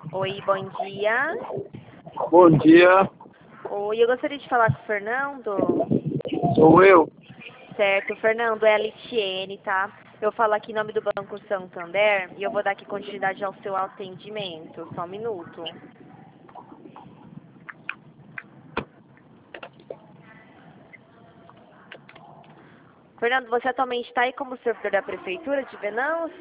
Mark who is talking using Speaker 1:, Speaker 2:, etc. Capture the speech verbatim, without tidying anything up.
Speaker 1: Oi, bom dia.
Speaker 2: Bom dia,
Speaker 1: Oi, eu gostaria de falar com o Fernando.
Speaker 2: sou eu.
Speaker 1: Certo, Fernando, é a Litiene, tá? Eu falo aqui em nome do Banco Santander e eu vou dar aqui continuidade ao seu atendimento. Só um minuto. Fernando, você atualmente está aí como servidor da Prefeitura de Venâncio?